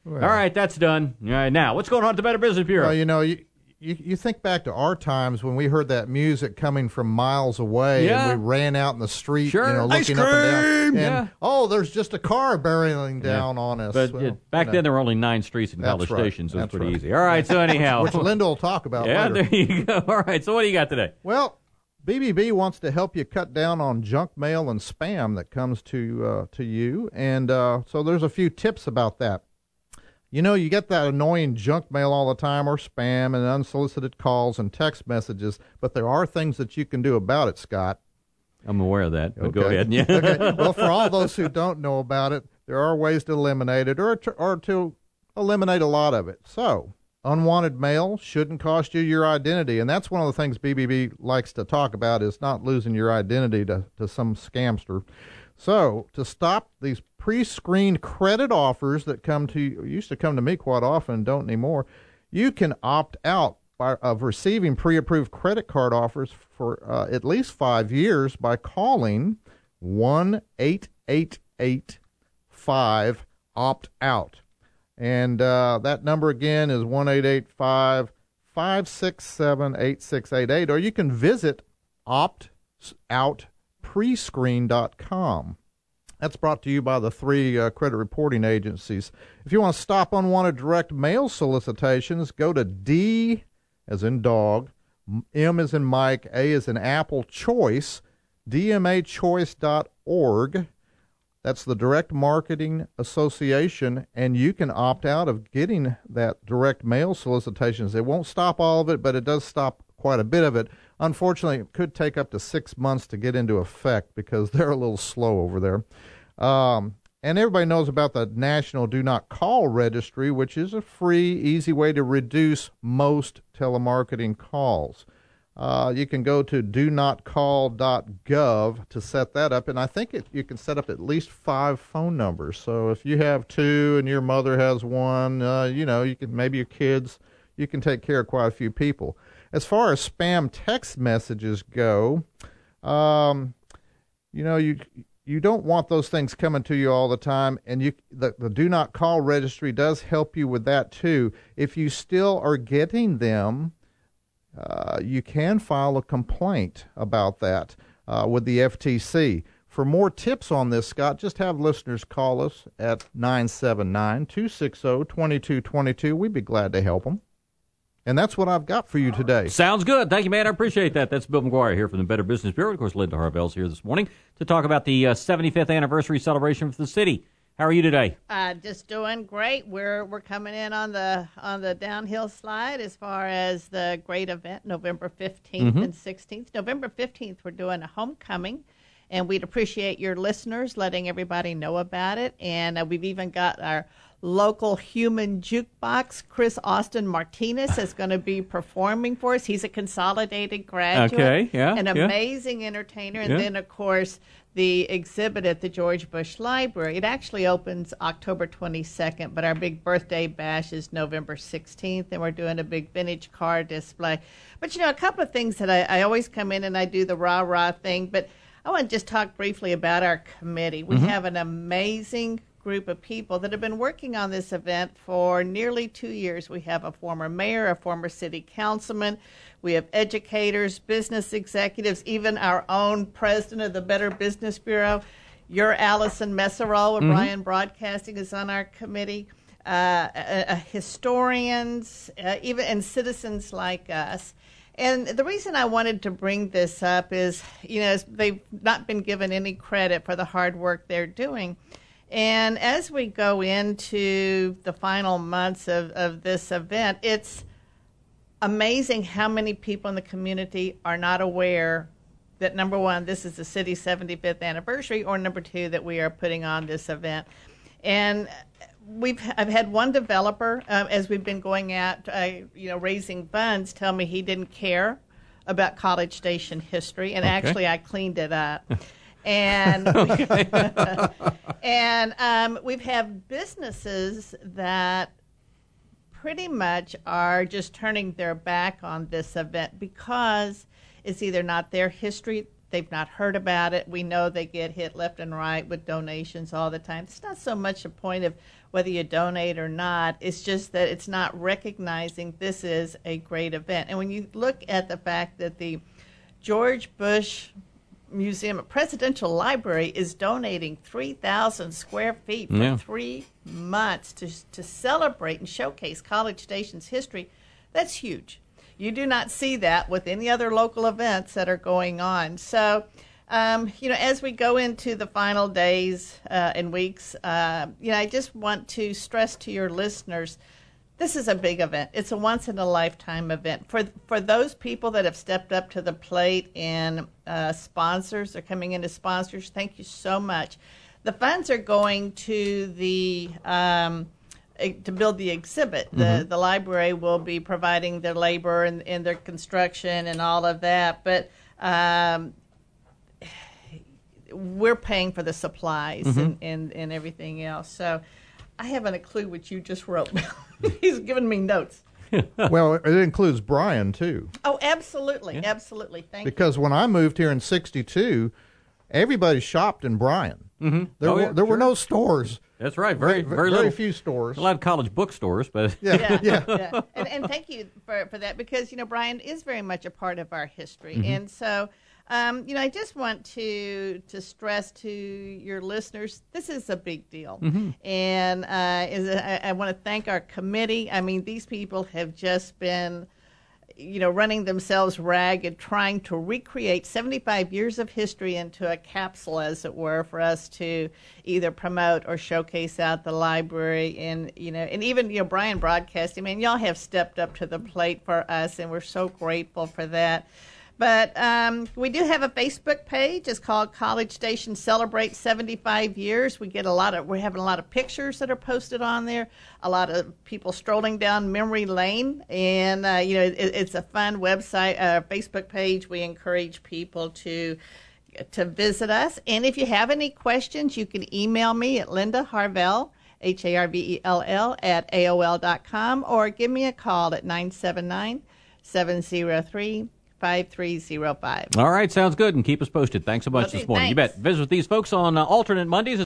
Well, all right, that's done. All right, now, what's going on at the Better Business Bureau? Well, you think back to our times when we heard that music coming from miles away, and we ran out in the street, looking up and down. And, there's just a car barreling down on us. But back then, there were only 9 streets in College Station, so it's pretty easy. All right, so anyhow. Which Linda will talk about later. There you go. All right, so what do you got today? Well, BBB wants to help you cut down on junk mail and spam that comes to you, and so there's a few tips about that. You get that annoying junk mail all the time, or spam and unsolicited calls and text messages, but there are things that you can do about it, Scott. I'm aware of that, but go ahead. Yeah. Okay. Well, for all those who don't know about it, there are ways to eliminate it or to eliminate a lot of it. So, unwanted mail shouldn't cost you your identity, and that's one of the things BBB likes to talk about, is not losing your identity to some scamster. So, to stop these pre-screened credit offers that used to come to me quite often, don't anymore, you can opt out of receiving pre-approved credit card offers for at least 5 years by calling 1-888-5-OPT-OUT. And that number again is 1-888-567-8688, or you can visit optoutprescreen.com. That's brought to you by the 3 credit reporting agencies. If you want to stop unwanted direct mail solicitations, go to D as in dog, M as in Mike, A as in Apple Choice, dmachoice.org. That's the Direct Marketing Association, and you can opt out of getting that direct mail solicitations. It won't stop all of it, but it does stop quite a bit of it. Unfortunately, it could take up to 6 months to get into effect because they're a little slow over there. And everybody knows about the National Do Not Call Registry, which is a free, easy way to reduce most telemarketing calls. You can go to donotcall.gov to set that up, and I think you can set up at least 5 phone numbers. So if you have 2 and your mother has 1, you can, maybe your kids, you can take care of quite a few people. As far as spam text messages go, you don't want those things coming to you all the time, and the Do Not Call registry does help you with that too. If you still are getting them, you can file a complaint about that with the FTC. For more tips on this, Scott, just have listeners call us at 979-260-2222. We'd be glad to help them. And that's what I've got for you today. Sounds good. Thank you, man. I appreciate that. That's Bill McGuire here from the Better Business Bureau. Of course, Linda Harvell's here this morning to talk about the 75th anniversary celebration for the city. How are you today? Just doing great. We're coming in on the downhill slide as far as the great event, November 15th and 16th. November 15th, we're doing a homecoming, and we'd appreciate your listeners letting everybody know about it. And we've even got our local human jukebox, Chris Austin Martinez, is going to be performing for us. He's a Consolidated graduate, an amazing entertainer. And then, of course, the exhibit at the George Bush Library. It actually opens October 22nd, but our big birthday bash is November 16th, and we're doing a big vintage car display. But, a couple of things that I always come in and I do the rah-rah thing, but I want to just talk briefly about our committee. We have an amazing group of people that have been working on this event for nearly 2 years. We have a former mayor, a former city councilman, we have educators, business executives, even our own president of the Better Business Bureau. Your Allison Messerol with Bryan Broadcasting is on our committee. Historians, even and citizens like us. And the reason I wanted to bring this up is, they've not been given any credit for the hard work they're doing. And as we go into the final months of this event, it's amazing how many people in the community are not aware that, number one, this is the city's 75th anniversary, or number two, that we are putting on this event. And I've had one developer, as we've been going out, raising funds, tell me he didn't care about College Station history, and actually I cleaned it up. And we've had businesses that pretty much are just turning their back on this event because it's either not their history, they've not heard about it. We know they get hit left and right with donations all the time. It's not so much a point of whether you donate or not. It's just that it's not recognizing this is a great event. And when you look at the fact that the George Bush Museum, Presidential Library, is donating 3,000 square feet for 3 months to celebrate and showcase College Station's history, that's huge. You do not see that with any other local events that are going on. So, as we go into the final days and weeks, I just want to stress to your listeners, this is a big event. It's a once-in-a-lifetime event. For those people that have stepped up to the plate and sponsors are coming into sponsors, thank you so much. The funds are going to the to build the exhibit. The library will be providing their labor and their construction and all of that, but we're paying for the supplies and everything else. So I haven't a clue what you just wrote. He's giving me notes. Well, it includes Brian, too. Oh, absolutely. Absolutely. Thank you. Because when I moved here in 1962, everybody shopped in Bryan. There were no stores. That's right. Very little, few stores. A lot of college bookstores, but yeah. And thank you for that, because Bryan is very much a part of our history, and so I just want to stress to your listeners, this is a big deal, and I want to thank our committee. I mean, these people have just been running themselves ragged, trying to recreate 75 years of history into a capsule, as it were, for us to either promote or showcase out the library. And, and even, Bryan Broadcasting, man, y'all have stepped up to the plate for us, and we're so grateful for that. But we do have a Facebook page. It's called College Station Celebrate 75 Years. We're having a lot of pictures that are posted on there, a lot of people strolling down memory lane. And, it's a fun website, Facebook page. We encourage people to visit us. And if you have any questions, you can email me at Linda Harvell, Harvell, at AOL.com, or give me a call at 979-703-5305. All right, sounds good, and keep us posted. Thanks so much this morning. Thanks. You bet. Visit with these folks on alternate Mondays.